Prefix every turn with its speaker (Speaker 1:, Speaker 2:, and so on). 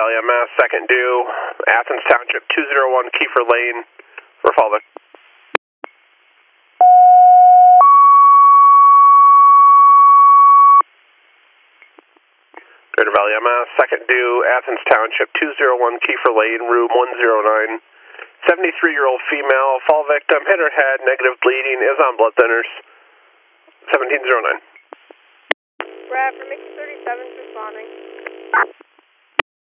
Speaker 1: Valley MS, second due, Athens Township 201 Kiefer Lane, Refolvic. Greater Valley MS, second due, Athens Township 201 Kiefer Lane, room 109. 73-year-old female, fall victim, hit her head, negative bleeding, is on blood thinners. 1709.
Speaker 2: Brad, for Mickey 37's responding.